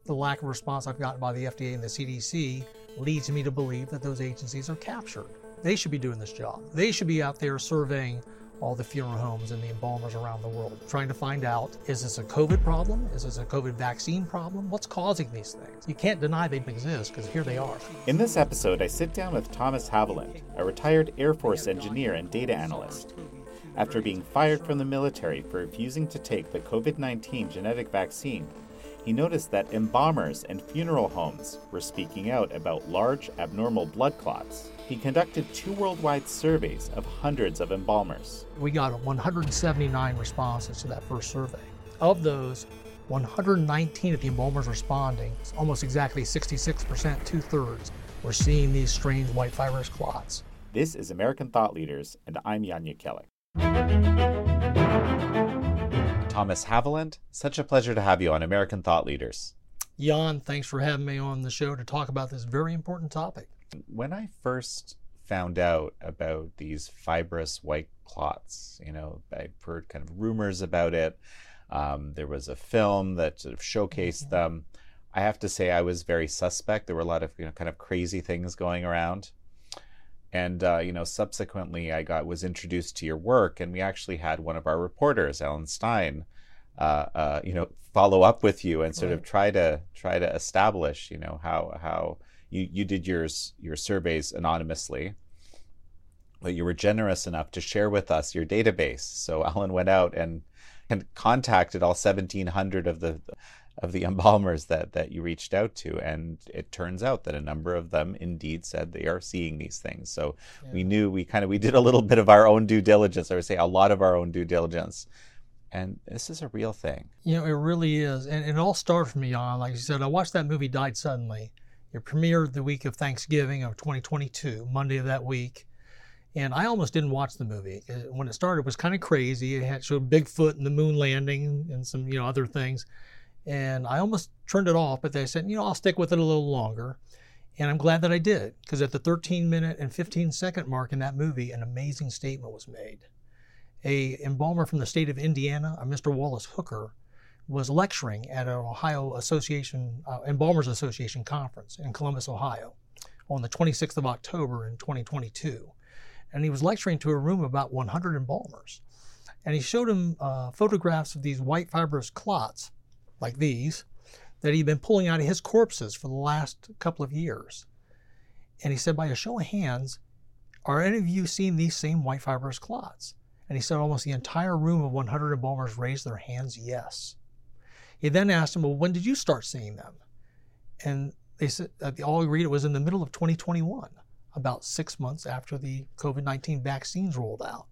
the lack of response I've gotten by the FDA and the CDC leads me to believe that those agencies are captured. They should be doing this job. They should be out there surveying all the funeral homes and the embalmers around the world, trying to find out, is this a COVID problem? Is this a COVID vaccine problem? What's causing these things? You can't deny they exist, because here they are. In this episode, I sit down with Thomas Haviland, a retired Air Force engineer and data analyst. After being fired from the military for refusing to take the COVID-19 genetic vaccine, he noticed that embalmers and funeral homes were speaking out about large abnormal blood clots. He conducted 2 worldwide surveys of hundreds of embalmers. We got 179 responses to that first survey. Of those, 119 of the embalmers responding, almost exactly 66%, 2/3, were seeing these strange white fibrous clots. This is American Thought Leaders, and I'm Jan Jekielek. Thomas Haviland, such a pleasure to have you on American Thought Leaders. Jan, thanks for having me on the show to talk about this very important topic. When I first found out about these fibrous white clots, I've heard kind of rumors about it. There was a film that sort of showcased them. I have to say I was very suspect. There were a lot of kind of crazy things going around. And subsequently was introduced to your work, and we actually had one of our reporters, Ellen Stein, follow up with you and sort of try to establish, how you did your surveys anonymously, but you were generous enough to share with us your database. So Ellen went out and contacted all 1,700 of the embalmers that you reached out to, and it turns out that a number of them indeed said they are seeing these things. So we knew we did a little bit of our own due diligence. I would say a lot of our own due diligence. And this is a real thing. It really is. And it all started for me, Jan. Like you said, I watched that movie, Died Suddenly. It premiered the week of Thanksgiving of 2022, Monday of that week. And I almost didn't watch the movie. When it started, it was kind of crazy. It showed Bigfoot and the moon landing and some, other things. And I almost turned it off, but they said, I'll stick with it a little longer. And I'm glad that I did, because at the 13-minute and 15-second mark in that movie, an amazing statement was made. A embalmer from the state of Indiana, Mr. Wallace Hooker, was lecturing at an Ohio Embalmers Association conference in Columbus, Ohio, on the 26th of October in 2022. And he was lecturing to a room of about 100 embalmers. And he showed them photographs of these white fibrous clots, like these, that he'd been pulling out of his corpses for the last couple of years. And he said, by a show of hands, are any of you seeing these same white fibrous clots? And he said almost the entire room of 100 embalmers raised their hands, yes. He then asked them, well, when did you start seeing them? And they said, they all agreed it was in the middle of 2021, about 6 months after the COVID-19 vaccines rolled out.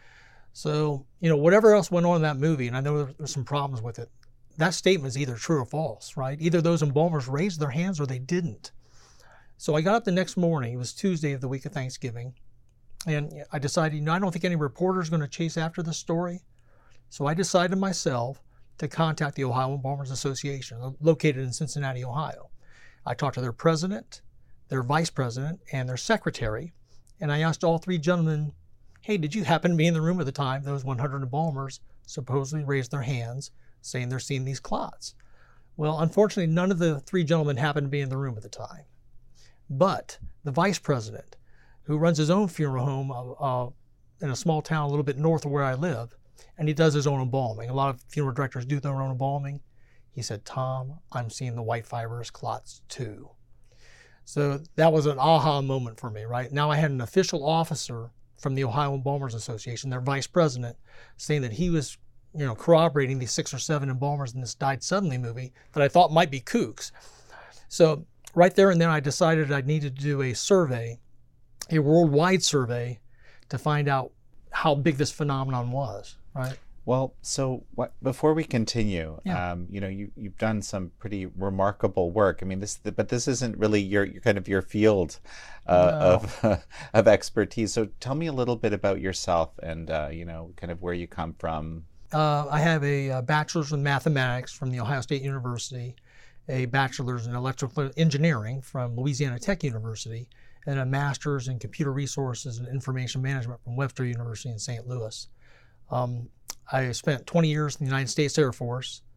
So, whatever else went on in that movie, and I know there's some problems with it, that statement is either true or false, right? Either those embalmers raised their hands or they didn't. So I got up the next morning, it was Tuesday of the week of Thanksgiving, and I decided, I don't think any reporter is going to chase after this story. So I decided myself to contact the Ohio Embalmers Association, located in Cincinnati, Ohio. I talked to their president, their vice president, and their secretary, and I asked all 3 gentlemen, hey, did you happen to be in the room at the time those 100 embalmers supposedly raised their hands, saying they're seeing these clots? Well, unfortunately, none of the 3 gentlemen happened to be in the room at the time. But the vice president, who runs his own funeral home in a small town a little bit north of where I live, and he does his own embalming. A lot of funeral directors do their own embalming. He said, Tom, I'm seeing the white fibrous clots too. So that was an aha moment for me, right? Now I had an official officer from the Ohio Embalmers Association, their vice president, saying that he was corroborating these 6 or 7 embalmers in this Died Suddenly movie that I thought might be kooks. So right there and then I decided I needed to do a survey, a worldwide survey, to find out how big this phenomenon was, right? Well, so before we continue, you've done some pretty remarkable work. I mean, this isn't really your field of expertise. So tell me a little bit about yourself and kind of where you come from. I have a bachelor's in mathematics from the Ohio State University, a bachelor's in electrical engineering from Louisiana Tech University, and a master's in computer resources and information management from Webster University in St. Louis. I spent 20 years in the United States Air Force,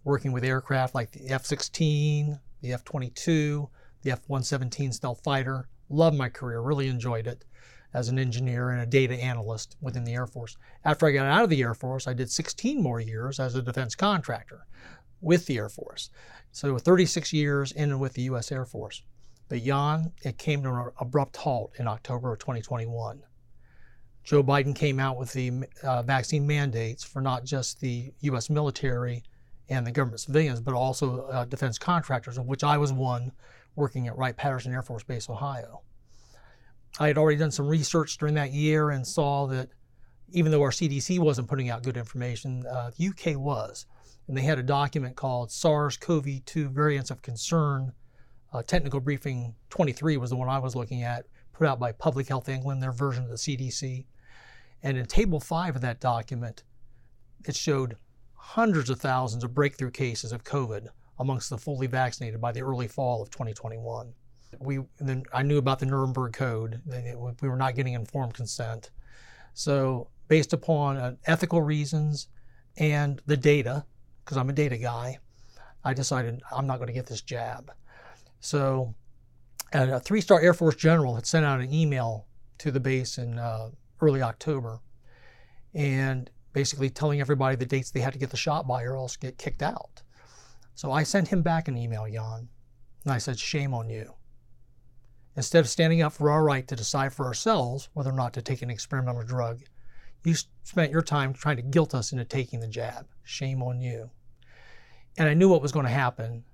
working with aircraft like the F-16, the F-22, the F-117 stealth fighter. Loved my career, really enjoyed it as an engineer and a data analyst within the Air Force. After I got out of the Air Force, I did 16 more years as a defense contractor with the Air Force. So 36 years in and with the U.S. Air Force. But Jan, it came to an abrupt halt in October of 2021. Joe Biden came out with the vaccine mandates for not just the U.S. military and the government civilians, but also defense contractors, of which I was one working at Wright-Patterson Air Force Base, Ohio. I had already done some research during that year and saw that even though our CDC wasn't putting out good information, the UK was. And they had a document called SARS-CoV-2 Variants of Concern. Technical Briefing 23 was the one I was looking at, put out by Public Health England, their version of the CDC. And in Table 5 of that document, it showed hundreds of thousands of breakthrough cases of COVID amongst the fully vaccinated by the early fall of 2021. Then I knew about the Nuremberg Code. We were not getting informed consent. So based upon ethical reasons and the data, because I'm a data guy, I decided I'm not going to get this jab. So a 3-star Air Force general had sent out an email to the base in early October and basically telling everybody the dates they had to get the shot by or else get kicked out. So I sent him back an email, Jan, and I said, shame on you. Instead of standing up for our right to decide for ourselves whether or not to take an experimental drug, you spent your time trying to guilt us into taking the jab. Shame on you. And I knew what was going to happen.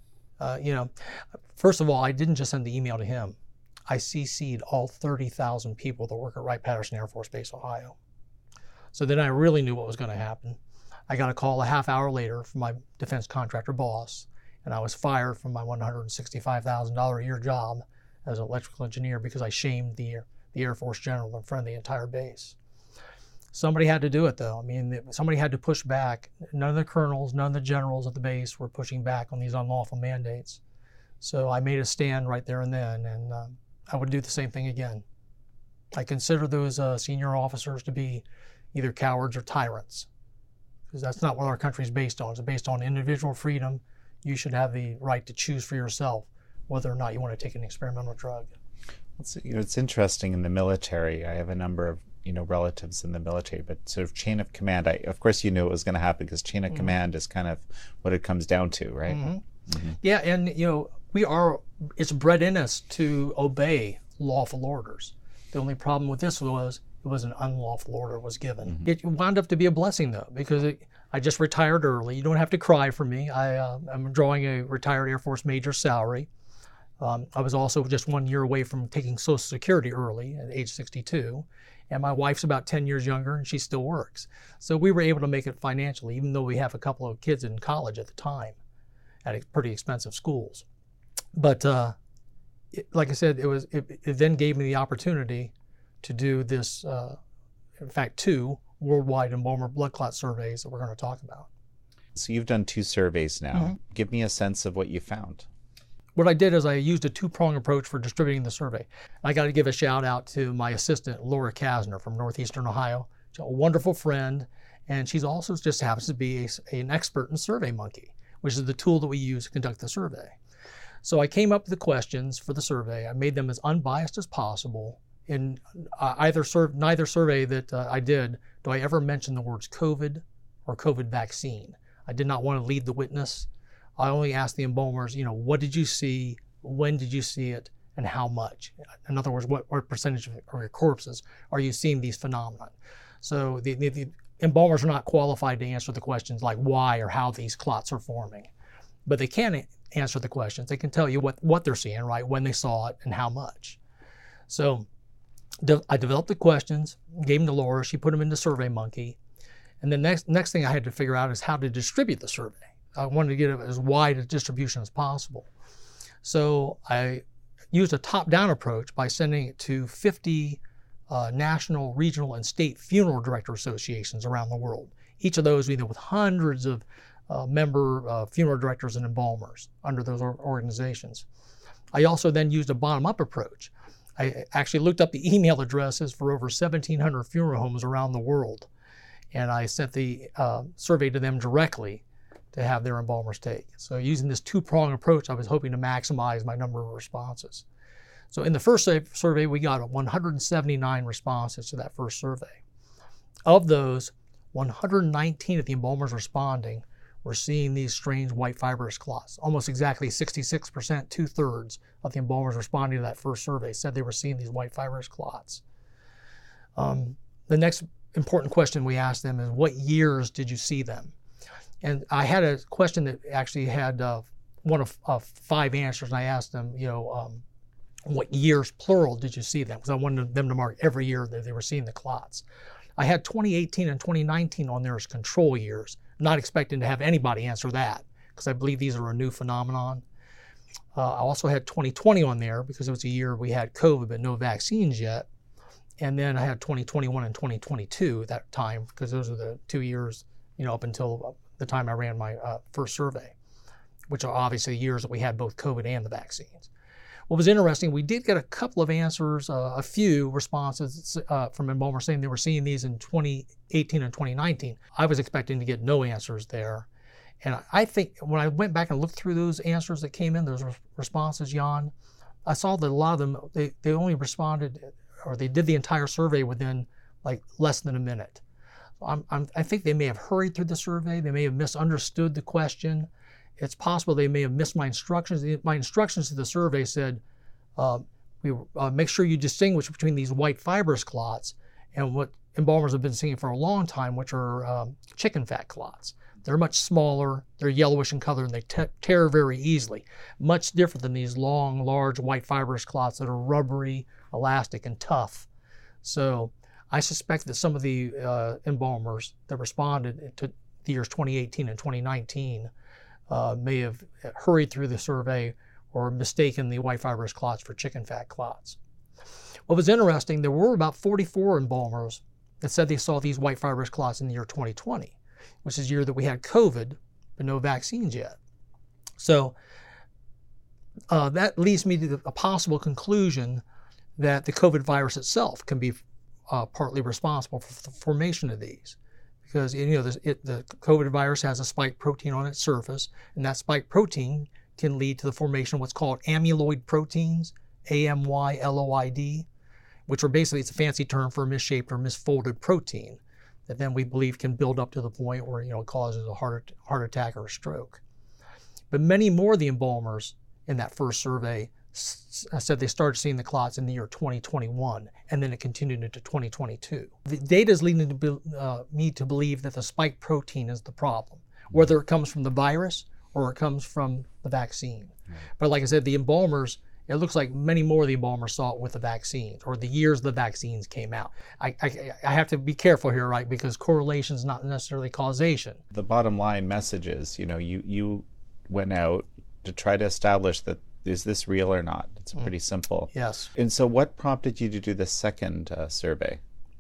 First of all, I didn't just send the email to him. I CC'd all 30,000 people that work at Wright-Patterson Air Force Base, Ohio. So then I really knew what was going to happen. I got a call a half hour later from my defense contractor boss, and I was fired from my $165,000 a year job as an electrical engineer because I shamed the Air Force general in front of the entire base. Somebody had to do it, though. I mean, somebody had to push back. None of the colonels, none of the generals at the base were pushing back on these unlawful mandates. So I made a stand right there and then, and I would do the same thing again. I consider those senior officers to be either cowards or tyrants, because that's not what our country is based on. It's based on individual freedom. You should have the right to choose for yourself whether or not you want to take an experimental drug. It's interesting in the military. I have a number of relatives in the military, but sort of chain of command. Of course, you knew it was going to happen because chain of command is kind of what it comes down to, right? Mm-hmm. Mm-hmm. Yeah, and it's bred in us to obey lawful orders. The only problem with this was it was an unlawful order was given. Mm-hmm. It wound up to be a blessing though, because I just retired early. You don't have to cry for me. I'm drawing a retired Air Force major salary. I was also just 1 year away from taking Social Security early at age 62. And my wife's about 10 years younger and she still works. So we were able to make it financially, even though we have a couple of kids in college at the time at pretty expensive schools. But like I said, it then gave me the opportunity to do this, in fact, 2 worldwide embalmer blood clot surveys that we're going to talk about. So you've done 2 surveys now. Mm-hmm. Give me a sense of what you found. What I did is I used a 2-prong approach for distributing the survey. I got to give a shout out to my assistant, Laura Kasner from Northeastern Ohio. She's a wonderful friend, and she's also just happens to be an expert in SurveyMonkey, which is the tool that we use to conduct the survey. So I came up with the questions for the survey. I made them as unbiased as possible. In neither survey that I did do I ever mention the words COVID or COVID vaccine. I did not want to lead the witness. I only asked the embalmers, what did you see, when did you see it, and how much? In other words, what percentage of your corpses are you seeing these phenomena? So the embalmers are not qualified to answer the questions like why or how these clots are forming. But they can answer the questions. They can tell you what they're seeing, right, when they saw it, and how much. So I developed the questions, gave them to Laura. She put them into SurveyMonkey. And the next thing I had to figure out is how to distribute the survey. I wanted to get it as wide a distribution as possible. So I used a top-down approach by sending it to 50 national, regional, and state funeral director associations around the world. Each of those with hundreds of member funeral directors and embalmers under those organizations. I also then used a bottom-up approach. I actually looked up the email addresses for over 1,700 funeral homes around the world, and I sent the survey to them directly to have their embalmers take. So using this two-pronged approach, I was hoping to maximize my number of responses. So in the first survey, we got 179 responses to that first survey. Of those, 119 of the embalmers responding were seeing these strange white fibrous clots. Almost exactly 66%, 2/3 of the embalmers responding to that first survey said they were seeing these white fibrous clots. The next important question we asked them is, what years did you see them? And I had a question that actually had one of 5 answers, and I asked them, what years, plural, did you see them? Because I wanted them to mark every year that they were seeing the clots. I had 2018 and 2019 on there as control years, not expecting to have anybody answer that, because I believe these are a new phenomenon. I also had 2020 on there because it was a year we had COVID but no vaccines yet. And then I had 2021 and 2022 at that time, because those are the 2 years, up until the time I ran my first survey, which are obviously years that we had both COVID and the vaccines. What was interesting, we did get a couple of answers, a few responses from embalmers saying they were seeing these in 2018 and 2019. I was expecting to get no answers there. And I think when I went back and looked through those answers that came in, those responses, Jan, I saw that a lot of them, they only responded, or they did the entire survey within like less than a minute. I think they may have hurried through the survey. They may have misunderstood the question. It's possible they may have missed my instructions. My instructions to the survey said, make sure you distinguish between these white fibrous clots and what embalmers have been seeing for a long time, which are chicken fat clots. They're much smaller, they're yellowish in color, and they tear very easily. Much different than these long, large white fibrous clots that are rubbery, elastic, and tough. So I suspect that some of the embalmers that responded to the years 2018 and 2019 may have hurried through the survey or mistaken the white fibrous clots for chicken fat clots. What was interesting, there were about 44 embalmers that said they saw these white fibrous clots in the year 2020, which is the year that we had COVID, but no vaccines yet. So that leads me to a possible conclusion that the COVID virus itself can be partly responsible for the formation of these. Because the COVID virus has a spike protein on its surface, and that spike protein can lead to the formation of what's called amyloid proteins, AMYLOID, which are basically, it's a fancy term for a misshaped or misfolded protein that then we believe can build up to the point where it causes a heart attack or a stroke. But many more of the embalmers in that first survey said they started seeing the clots in the year 2021, and then it continued into 2022. The data is leading me to believe that the spike protein is the problem, whether it comes from the virus or it comes from the vaccine. But like I said, the embalmers, it looks like many more of the embalmers saw it with the vaccines, or the years the vaccines came out. I have to be careful here, right? Because correlation is not necessarily causation. The bottom line message is, you went out to try to establish that, is this real or not? It's pretty simple. Yes. And so what prompted you to do the second survey?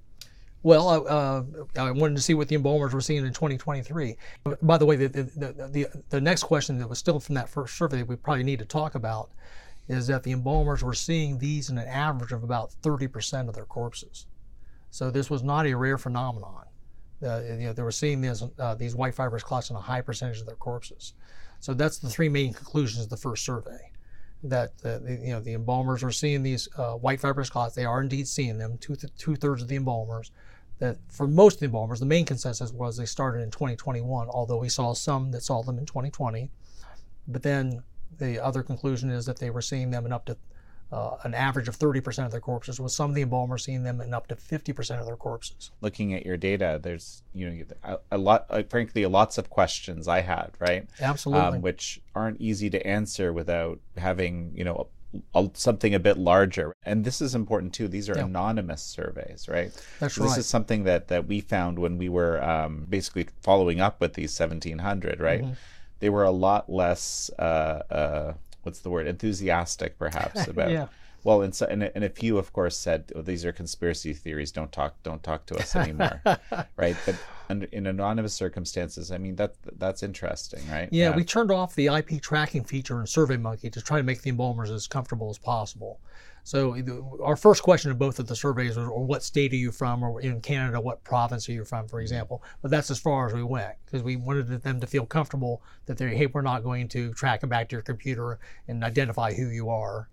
Well, I wanted to see what the embalmers were seeing in 2023. By the way, the next question that was still from that first survey that we probably need to talk about is that the embalmers were seeing these in an average of about 30% of their corpses. So this was not a rare phenomenon. They were seeing these white fibrous clots in a high percentage of their corpses. So that's the 3 main conclusions of the first survey. That the embalmers are seeing these white fibrous clots. They are indeed seeing them. 2/3 of the embalmers. That for most of the embalmers, the main consensus was they started in 2021. Although we saw some that saw them in 2020. But then the other conclusion is that they were seeing them in up to an average of 30% of their corpses, with some of the embalmers seeing them in up to 50% of their corpses. Looking at your data, there's a lot, frankly, lots of questions I had, right? Absolutely. Which aren't easy to answer without having something a bit larger. And this is important too. These are anonymous surveys, right? That's right. This is something that we found when we were basically following up with these 1,700, right? Mm-hmm. They were a lot less, enthusiastic perhaps about Well, and a few, of course, said, "Oh, these are conspiracy theories. Don't talk to us anymore." Right? But in anonymous circumstances, I mean, that's interesting, right? Yeah, we turned off the IP tracking feature in SurveyMonkey to try to make the embalmers as comfortable as possible. So our first question in both of the surveys was, what state are you from, or in Canada, what province are you from, for example. But that's as far as we went, because we wanted them to feel comfortable that hey, we're not going to track them back to your computer and identify who you are.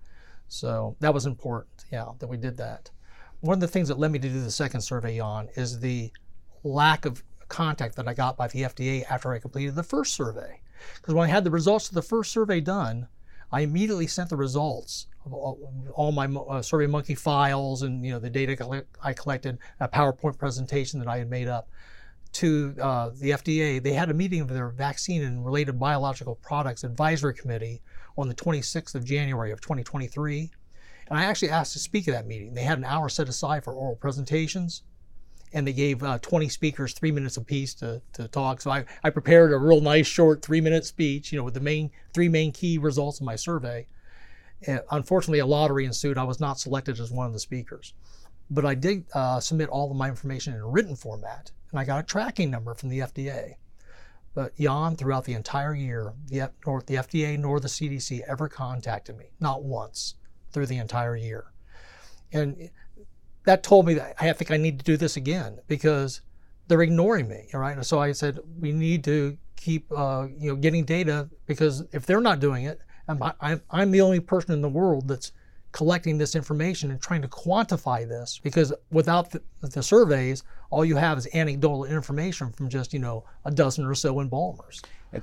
So that was important, that we did that. One of the things that led me to do the second survey on is the lack of contact that I got by the FDA after I completed the first survey. Because when I had the results of the first survey done, I immediately sent the results of all my SurveyMonkey files and the data I collected, a PowerPoint presentation that I had made up, to the FDA. They had a meeting of their Vaccine and Related Biological Products Advisory Committee on the 26th of January of 2023. And I actually asked to speak at that meeting. They had an hour set aside for oral presentations, and they gave 20 speakers 3 minutes apiece to talk. So I prepared a real nice short 3-minute speech, with the three main key results of my survey. And unfortunately, a lottery ensued. I was not selected as one of the speakers. But I did submit all of my information in a written format, and I got a tracking number from the FDA. But Jan, throughout the entire year, neither the FDA nor the CDC ever contacted me, not once, through the entire year. And that told me that I think I need to do this again, because they're ignoring me, right? And so I said, we need to keep getting data, because if they're not doing it, I'm the only person in the world that's collecting this information and trying to quantify this, because without the surveys, all you have is anecdotal information from just, a dozen or so embalmers.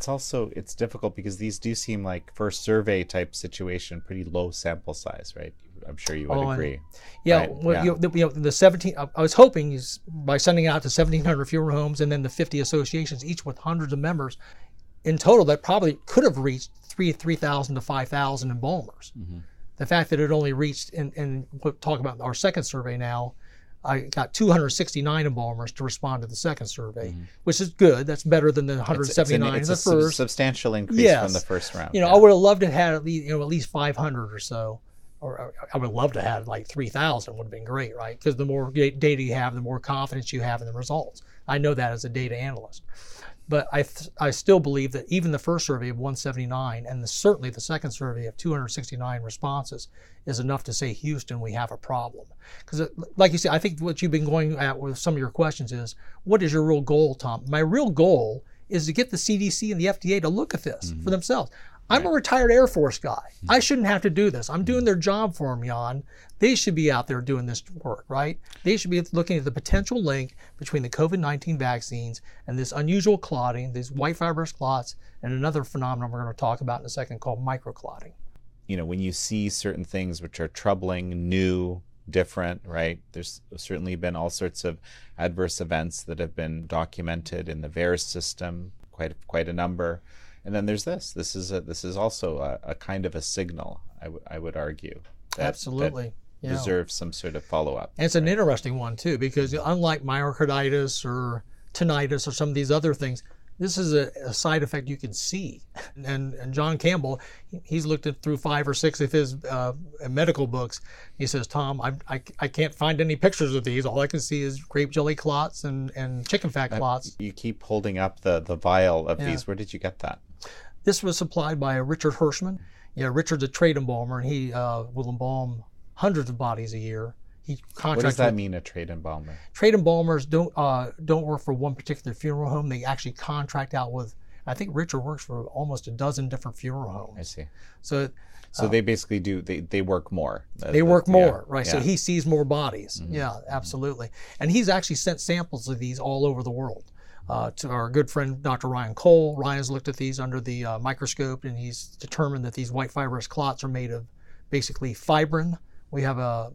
It's difficult because these do seem like, for a survey type situation, pretty low sample size, right? I'm sure you would agree. Yeah, right? Well, the 17, I was hoping by sending it out to 1,700 funeral homes and then the 50 associations, each with hundreds of members, in total, that probably could have reached 3,000 to 5,000 embalmers. Mm-hmm. The fact that it only reached, and we'll talk about our second survey now, I got 269 embalmers to respond to the second survey, which is good. That's better than the 179 in the first. It's a substantial increase from the first round. I would have loved to have at least 500 or so, or I would love to have like 3,000 would have been great, right? Because the more data you have, the more confidence you have in the results. I know that as a data analyst. But I still believe that even the first survey of 179 and certainly the second survey of 269 responses is enough to say, Houston, we have a problem. Because like you said, I think what you've been going at with some of your questions is, what is your real goal, Tom? My real goal is to get the CDC and the FDA to look at this for themselves. I'm a retired Air Force guy. I shouldn't have to do this. I'm doing their job for them, Jan. They should be out there doing this work, right? They should be looking at the potential link between the COVID-19 vaccines and this unusual clotting, these white fibrous clots, and another phenomenon we're going to talk about in a second called microclotting. When you see certain things which are troubling, new, different, right? There's certainly been all sorts of adverse events that have been documented in the VAERS system, quite a number. And then there's this. This is also a kind of a signal, I would argue. Absolutely. That deserves some sort of follow-up. And it's an interesting one, too, because unlike myocarditis or tinnitus or some of these other things, this is a side effect you can see. And John Campbell, he's looked at through 5 or 6 of his medical books. He says, Tom, I can't find any pictures of these. All I can see is grape jelly clots and chicken fat clots. You keep holding up the vial of these. Where did you get that? This was supplied by Richard Hirschman. Richard's a trade embalmer, and he will embalm hundreds of bodies a year. What does that mean, a trade embalmer? Trade embalmers don't work for one particular funeral home. They actually contract out with, I think Richard works for almost a dozen different funeral homes. I see. So they basically they work more. They work more, right? Yeah. So he sees more bodies. Mm-hmm. Yeah, absolutely. And he's actually sent samples of these all over the world. To our good friend, Dr. Ryan Cole. Ryan's looked at these under the microscope, and he's determined that these white fibrous clots are made of basically fibrin. We have a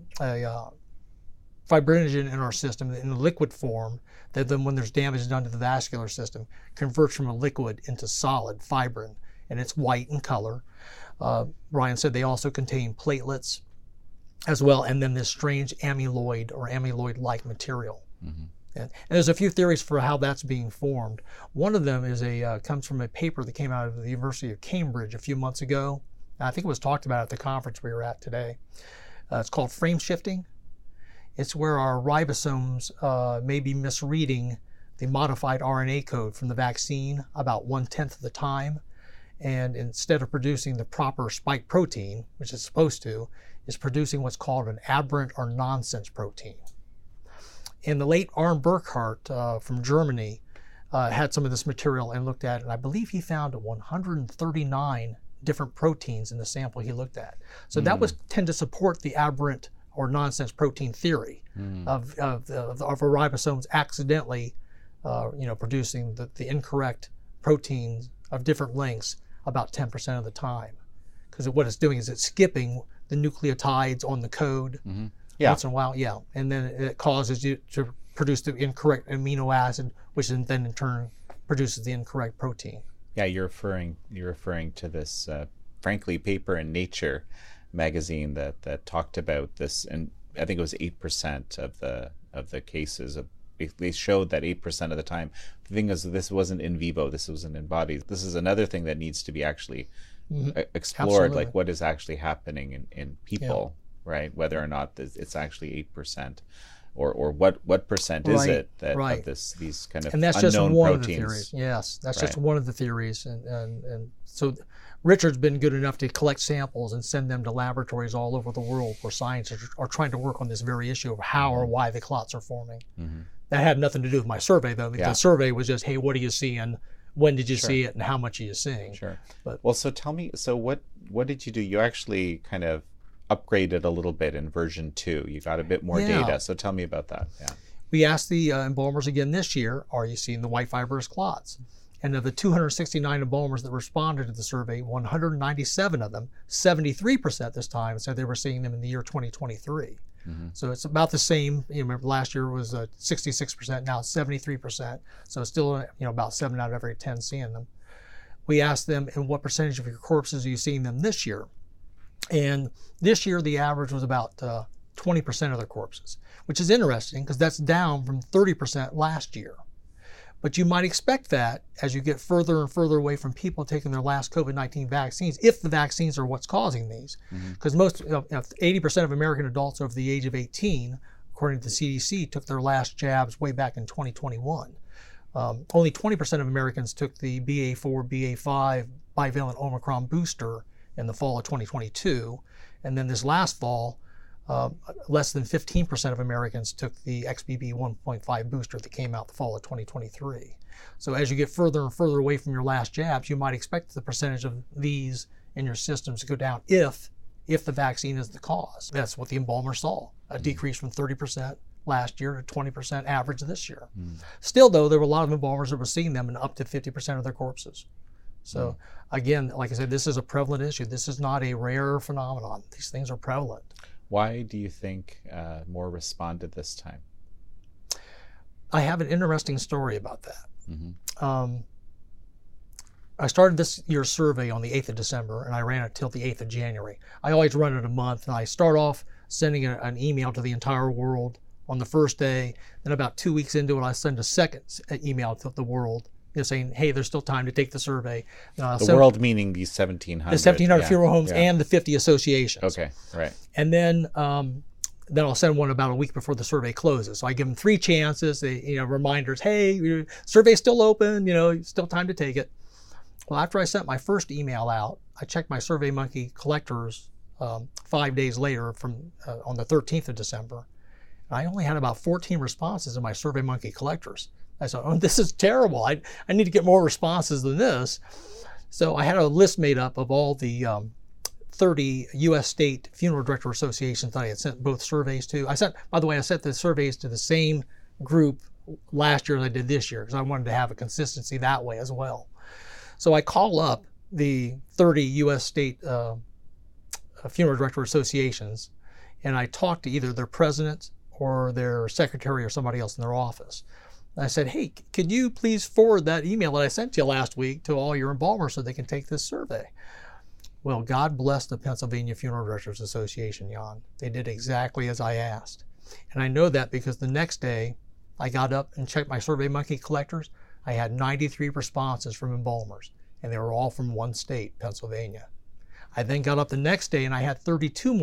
fibrinogen in our system in a liquid form that then, when there's damage done to the vascular system, converts from a liquid into solid fibrin, and it's white in color. Ryan said they also contain platelets as well, and then this strange amyloid or amyloid-like material. Mm-hmm. And there's a few theories for how that's being formed. One of them is comes from a paper that came out of the University of Cambridge a few months ago. I think it was talked about at the conference we were at today. It's called frame shifting. It's where our ribosomes may be misreading the modified RNA code from the vaccine about 1/10 of the time. And instead of producing the proper spike protein, which it's supposed to, is producing what's called an aberrant or nonsense protein. And the late Arne Burkhardt from Germany had some of this material and looked at it, and I believe he found 139 different proteins in the sample he looked at. So that was tend to support the aberrant or nonsense protein theory of our ribosomes accidentally producing the incorrect proteins of different lengths about 10% of the time. Because what it's doing is it's skipping the nucleotides on the code once in a while, and then it causes you to produce the incorrect amino acid, which then in turn produces the incorrect protein. Yeah, you're referring to this, frankly, paper in Nature magazine that talked about this, and I think it was 8% of the cases of. They showed that 8% of the time. The thing is, this wasn't in vivo. This wasn't in bodies. This is another thing that needs to be actually explored. Absolutely. Like what is actually happening in people, right? Whether or not it's actually 8%, or what percent is it that of these kind of and that's unknown just one proteins? Of the theories. Yes, that's just one of the theories, and so Richard's been good enough to collect samples and send them to laboratories all over the world where scientists are trying to work on this very issue of how or why the clots are forming. That had nothing to do with my survey, though. The survey was just, hey, what are you seeing? When did you see it? And how much are you seeing? Sure. Well, so tell me, so what did you do? You actually kind of upgraded a little bit in version 2. You got a bit more data. So tell me about that. Yeah. We asked the embalmers again this year, are you seeing the white fibrous clots? And of the 269 embalmers that responded to the survey, 197 of them, 73% this time, said they were seeing them in the year 2023. So it's about the same. You remember last year was 66%, now it's 73%. So it's still about 7 out of every 10 seeing them. We asked them, in what percentage of your corpses are you seeing them this year? And this year the average was about 20% of their corpses, which is interesting because that's down from 30% last year. But you might expect that as you get further and further away from people taking their last COVID-19 vaccines, if the vaccines are what's causing these. Because most, 80% of American adults over the age of 18, according to the CDC, took their last jabs way back in 2021. Only 20% of Americans took the BA4, BA5 bivalent Omicron booster in the fall of 2022. And then this last fall, less than 15% of Americans took the XBB 1.5 booster that came out the fall of 2023. So as you get further and further away from your last jabs, you might expect the percentage of these in your systems to go down if the vaccine is the cause. That's what the embalmer saw, a decrease from 30% last year to 20% average this year. Still, though, there were a lot of embalmers that were seeing them in up to 50% of their corpses. So again, like I said, this is a prevalent issue. This is not a rare phenomenon. These things are prevalent. Why do you think more responded this time? I have an interesting story about that. I started this year's survey on the 8th of December, and I ran it till the 8th of January. I always run it a month, and I start off sending an email to the entire world on the first day. Then about 2 weeks into it, I send a second email to the world saying, hey, there's still time to take the survey. The world meaning these 1,700. The 1,700 funeral homes and the 50 associations. Okay, right. And then I'll send one about a week before the survey closes. So I give them 3 chances, reminders, hey, your survey's still open, still time to take it. Well, after I sent my first email out, I checked my SurveyMonkey collectors 5 days later on the 13th of December. And I only had about 14 responses in my SurveyMonkey collectors. I said, oh, this is terrible. I need to get more responses than this. So I had a list made up of all the 30 U.S. state funeral director associations that I had sent both surveys to. I sent the surveys to the same group last year as I did this year because I wanted to have a consistency that way as well. So I call up the 30 U.S. state funeral director associations, and I talk to either their president or their secretary or somebody else in their office. I said, hey, could you please forward that email that I sent to you last week to all your embalmers so they can take this survey? Well, God bless the Pennsylvania Funeral Directors Association, Jan. They did exactly as I asked. And I know that because the next day I got up and checked my SurveyMonkey collectors. I had 93 responses from embalmers, and they were all from one state, Pennsylvania. I then got up the next day and I had 32 more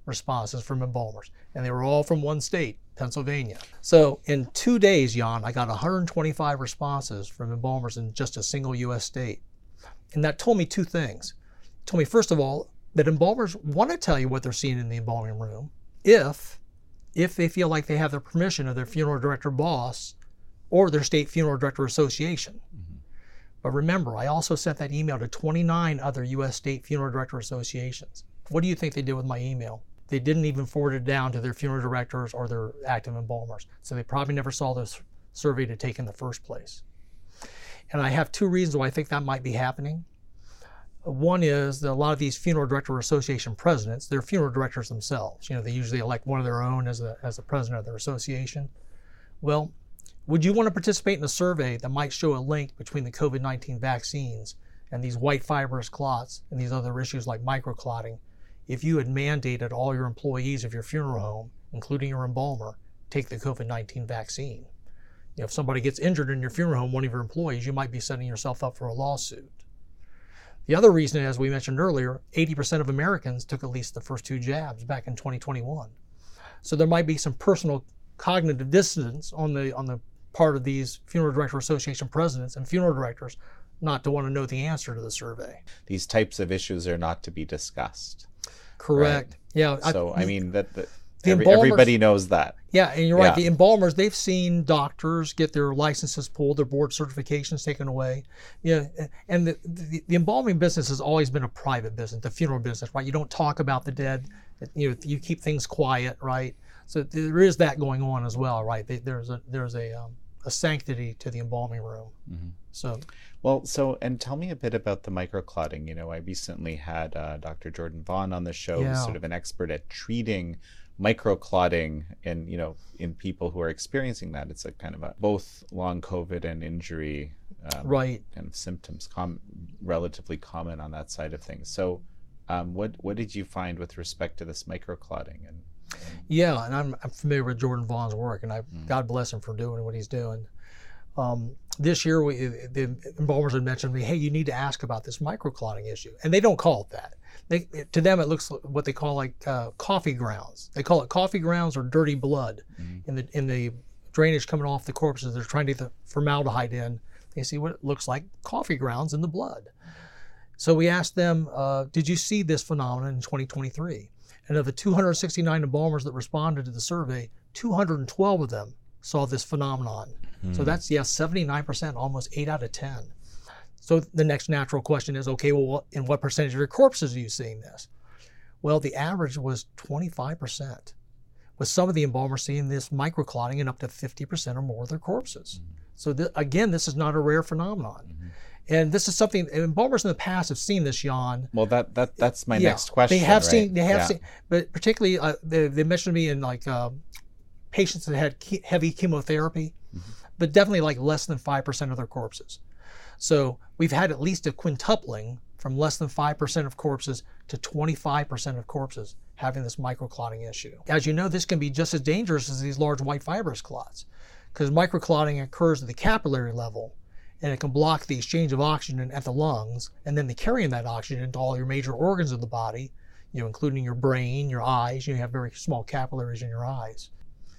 responses from embalmers, and they were all from one state, Pennsylvania. So in 2 days, Jan, I got 125 responses from embalmers in just a single U.S. state. And that told me two things. It told me, first of all, that embalmers want to tell you what they're seeing in the embalming room if they feel like they have the permission of their funeral director boss or their state funeral director association. But remember, I also sent that email to 29 other U.S. state funeral director associations. What do you think they did with my email? They didn't even forward it down to their funeral directors or their active embalmers. So they probably never saw this survey to take in the first place. And I have two reasons why I think that might be happening. One is that a lot of these funeral director association presidents, they're funeral directors themselves. They usually elect one of their own as the president of their association. Well, would you want to participate in a survey that might show a link between the COVID-19 vaccines and these white fibrous clots and these other issues like microclotting if you had mandated all your employees of your funeral home, including your embalmer, take the COVID-19 vaccine? If somebody gets injured in your funeral home, one of your employees, you might be setting yourself up for a lawsuit. The other reason, as we mentioned earlier, 80% of Americans took at least the first 2 jabs back in 2021. So there might be some personal cognitive dissonance on the part of these funeral director association presidents and funeral directors not to want to know the answer to the survey. These types of issues are not to be discussed. Correct. Right? Yeah. So everybody knows that. Yeah, and you're right. The embalmers, they've seen doctors get their licenses pulled, their board certifications taken away. And the embalming business has always been a private business, the funeral business, right? You don't talk about the dead. You keep things quiet, right? So there is that going on as well, right? There's a sanctity to the embalming room. So, and tell me a bit about the microclotting. I recently had Dr. Jordan Vaughn on the show, who's sort of an expert at treating microclotting in people who are experiencing that. It's a kind of both long COVID and injury kind of symptoms, relatively common on that side of things. So what did you find with respect to this microclotting? Yeah, and I'm familiar with Jordan Vaughn's work, and God bless him for doing what he's doing. This year, the embalmers had mentioned to me, hey, you need to ask about this microclotting issue. And they don't call it that. To them, it looks like what they call like coffee grounds. They call it coffee grounds or dirty blood in the drainage coming off the corpses. They're trying to get the formaldehyde in. They see what it looks like, coffee grounds in the blood. So we asked them, did you see this phenomenon in 2023? And of the 269 embalmers that responded to the survey, 212 of them saw this phenomenon. So that's, 79%, almost 8 out of 10. So the next natural question is, okay, well, in what percentage of your corpses are you seeing this? Well, the average was 25%, with some of the embalmers seeing this microclotting in up to 50% or more of their corpses. So again, this is not a rare phenomenon. And this is something embalmers in the past have seen this, Jan. Well, that's my next question. They have seen, but particularly they mentioned to me in like patients that had heavy chemotherapy, but definitely like less than 5% of their corpses. So we've had at least a quintupling from less than 5% of corpses to 25% of corpses having this microclotting issue. As you know, this can be just as dangerous as these large white fibrous clots, because microclotting occurs at the capillary level, and it can block the exchange of oxygen at the lungs, and then the carrying that oxygen into all your major organs of the body, including your brain, your eyes. You have very small capillaries in your eyes.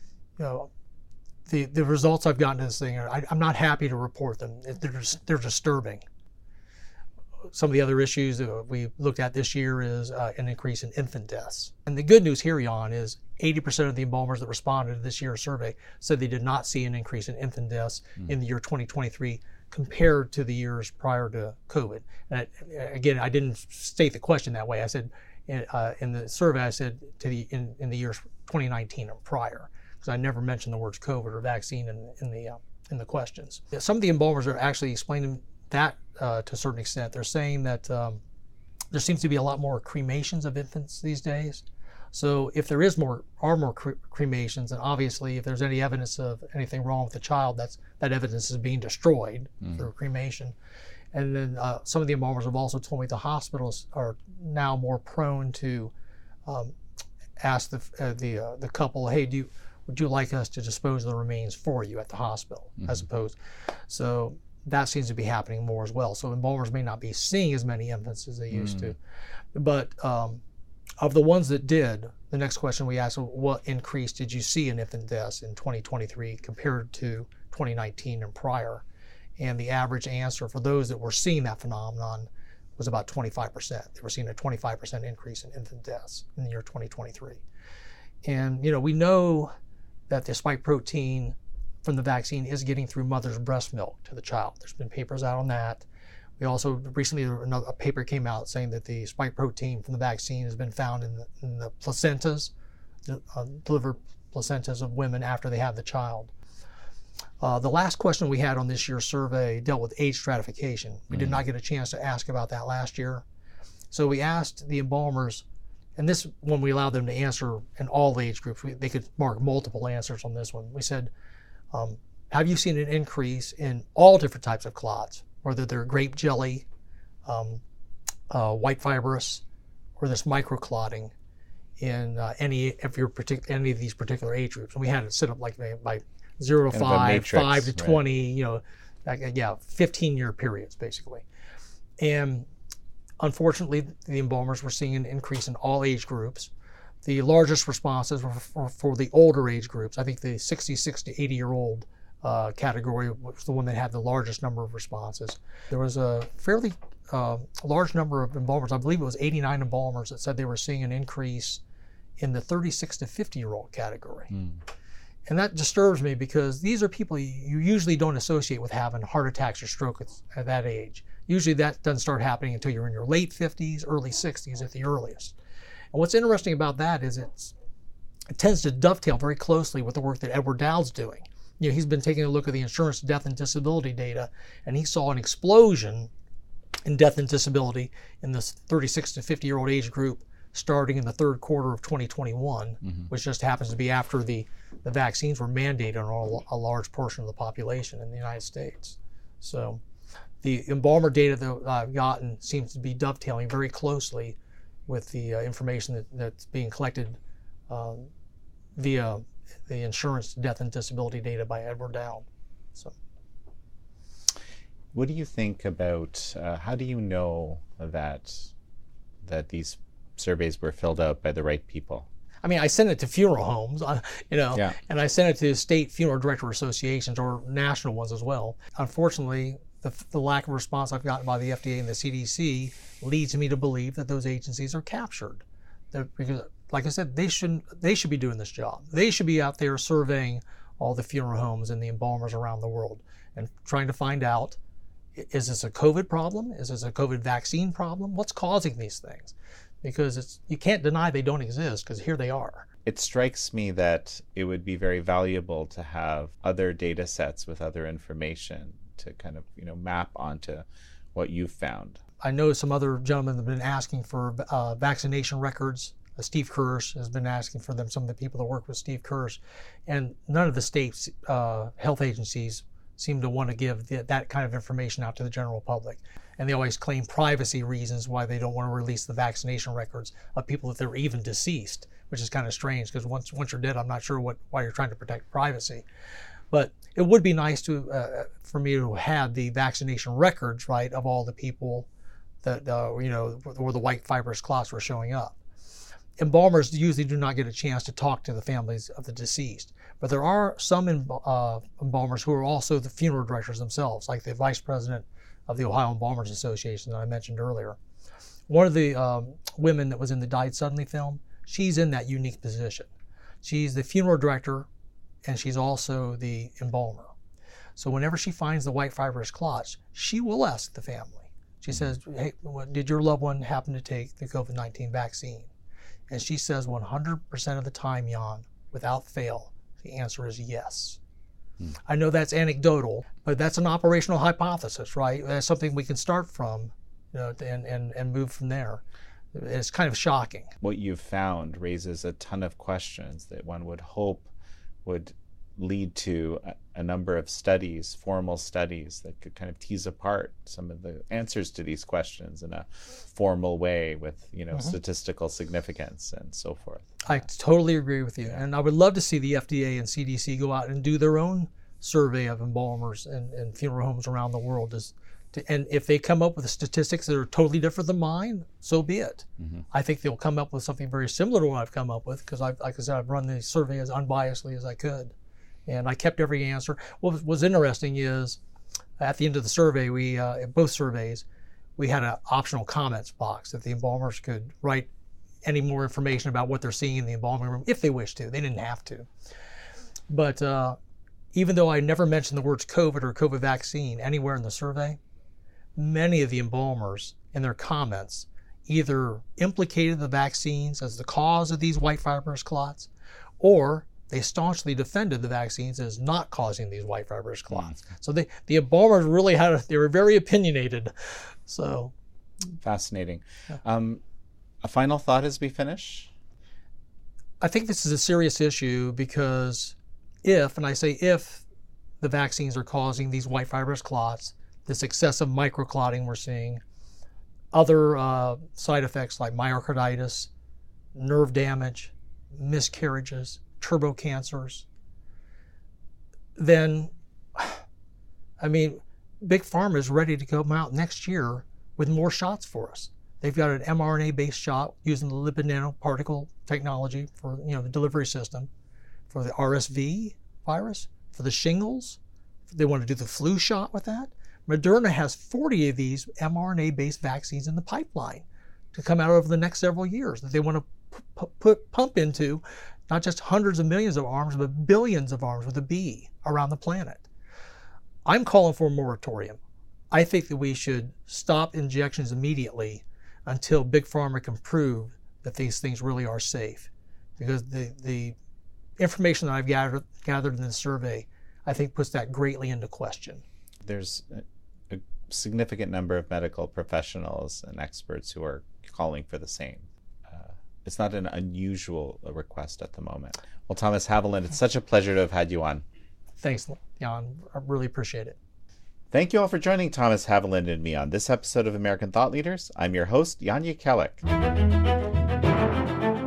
The results I've gotten to this thing, I'm not happy to report them. They're disturbing. Some of the other issues that we looked at this year is an increase in infant deaths. And the good news here, Jan, is 80% of the embalmers that responded to this year's survey said they did not see an increase in infant deaths in the year 2023 compared to the years prior to COVID. And again, I didn't state the question that way. I said, in the survey, I said in the years 2019 or prior, because I never mentioned the words COVID or vaccine in the questions. Some of the embalmers are actually explaining that to a certain extent. They're saying that there seems to be a lot more cremations of infants these days. So if there are more cremations, and obviously if there's any evidence of anything wrong with the child, that evidence is being destroyed through cremation. And then some of the embalmers have also told me the hospitals are now more prone to ask the couple, hey, would you like us to dispose of the remains for you at the hospital, as opposed? So that seems to be happening more as well. So embalmers may not be seeing as many infants as they used to. But of the ones that did, the next question we asked, what increase did you see in infant deaths in 2023 compared to 2019 and prior? And the average answer for those that were seeing that phenomenon was about 25%. They were seeing a 25% increase in infant deaths in the year 2023. And we know that the spike protein from the vaccine is getting through mother's breast milk to the child. There's been papers out on that. We also recently, a paper came out saying that the spike protein from the vaccine has been found in the placentas, delivered placentas of women after they have the child. The last question we had on this year's survey dealt with age stratification. We did not get a chance to ask about that last year. So we asked the embalmers, and this one we allowed them to answer in all age groups. They could mark multiple answers on this one. We said, have you seen an increase in all different types of clots, whether they're grape jelly, white fibrous, or this microclotting in any of these particular age groups? And we had it set up like by 0 to 5, 5 to 20, 15-year periods basically. And unfortunately, the embalmers were seeing an increase in all age groups. The largest responses were for the older age groups. I think the 66 to 80-year-old category was the one that had the largest number of responses. There was a fairly large number of embalmers, I believe it was 89 embalmers, that said they were seeing an increase in the 36 to 50-year-old category. And that disturbs me because these are people you usually don't associate with having heart attacks or stroke at that age. Usually that doesn't start happening until you're in your late 50s, early 60s at the earliest. And what's interesting about that is it tends to dovetail very closely with the work that Edward Dowd's doing. He's been taking a look at the insurance death and disability data, and he saw an explosion in death and disability in this 36 to 50-year-old age group starting in the third quarter of 2021, which just happens to be after the vaccines were mandated on a large portion of the population in the United States. So the embalmer data that I've gotten seems to be dovetailing very closely with the information that's being collected via the insurance death and disability data by Edward Dowd. So, what do you think about, how do you know that these surveys were filled out by the right people? I mean, I sent it to funeral homes, and I sent it to state funeral director associations or national ones as well. Unfortunately, the lack of response I've gotten by the FDA and the CDC leads me to believe that those agencies are captured. Because, like I said, they should be doing this job. They should be out there surveying all the funeral homes and the embalmers around the world and trying to find out, is this a COVID problem? Is this a COVID vaccine problem? What's causing these things? Because you can't deny they don't exist, because here they are. It strikes me that it would be very valuable to have other data sets with other information to kind of map onto what you've found. I know some other gentlemen have been asking for vaccination records. Steve Kirsch has been asking for them, some of the people that work with Steve Kirsch. And none of the state's health agencies seem to want to give that kind of information out to the general public. And they always claim privacy reasons why they don't want to release the vaccination records of people that are even deceased, which is kind of strange because once you're dead, I'm not sure why you're trying to protect privacy. But it would be nice for me to have the vaccination records, right, of all the people that where the white fibrous clots were showing up. Embalmers usually do not get a chance to talk to the families of the deceased, but there are some embalmers who are also the funeral directors themselves, like the vice president of the Ohio Embalmers Association that I mentioned earlier. One of the women that was in the Died Suddenly film, she's in that unique position. She's the funeral director, and she's also the embalmer. So whenever she finds the white fibrous clots, she will ask the family. She says, hey, did your loved one happen to take the COVID-19 vaccine? And she says 100% of the time, Jan, without fail, the answer is yes. I know that's anecdotal, but that's an operational hypothesis, right? That's something we can start from, and move from there. It's kind of shocking. What you've found raises a ton of questions that one would hope would lead to a number of studies, formal studies, that could kind of tease apart some of the answers to these questions in a formal way with, statistical significance and so forth. I totally agree with you. And I would love to see the FDA and CDC go out and do their own survey of embalmers and funeral homes around the world And if they come up with statistics that are totally different than mine, so be it. I think they'll come up with something very similar to what I've come up with, because like I said, I've run the survey as unbiasedly as I could. And I kept every answer. What was interesting is at the end of the survey, we both surveys, we had an optional comments box that the embalmers could write any more information about what they're seeing in the embalming room if they wish to. They didn't have to. But even though I never mentioned the words COVID or COVID vaccine anywhere in the survey, many of the embalmers in their comments either implicated the vaccines as the cause of these white fibrous clots, or they staunchly defended the vaccines as not causing these white fibrous clots. So the embalmers really they were very opinionated. So fascinating. A final thought as we finish? I think this is a serious issue because if, and I say if, the vaccines are causing these white fibrous clots, this excessive microclotting we're seeing, other side effects like myocarditis, nerve damage, miscarriages, turbocancers, then, I mean, Big Pharma is ready to come out next year with more shots for us. They've got an mRNA-based shot using the lipid nanoparticle technology for the delivery system, for the RSV virus, for the shingles. They want to do the flu shot with that. Moderna has 40 of these mRNA-based vaccines in the pipeline to come out over the next several years that they want to pump into not just hundreds of millions of arms, but billions of arms with a B around the planet. I'm calling for a moratorium. I think that we should stop injections immediately until Big Pharma can prove that these things really are safe. Because the information that I've gathered in this survey, I think puts that greatly into question. There's a significant number of medical professionals and experts who are calling for the same. It's not an unusual request at the moment. Well, Thomas Haviland, it's such a pleasure to have had you on. Thanks, Jan. I really appreciate it. Thank you all for joining Thomas Haviland and me on this episode of American Thought Leaders. I'm your host, Jan Jekielek.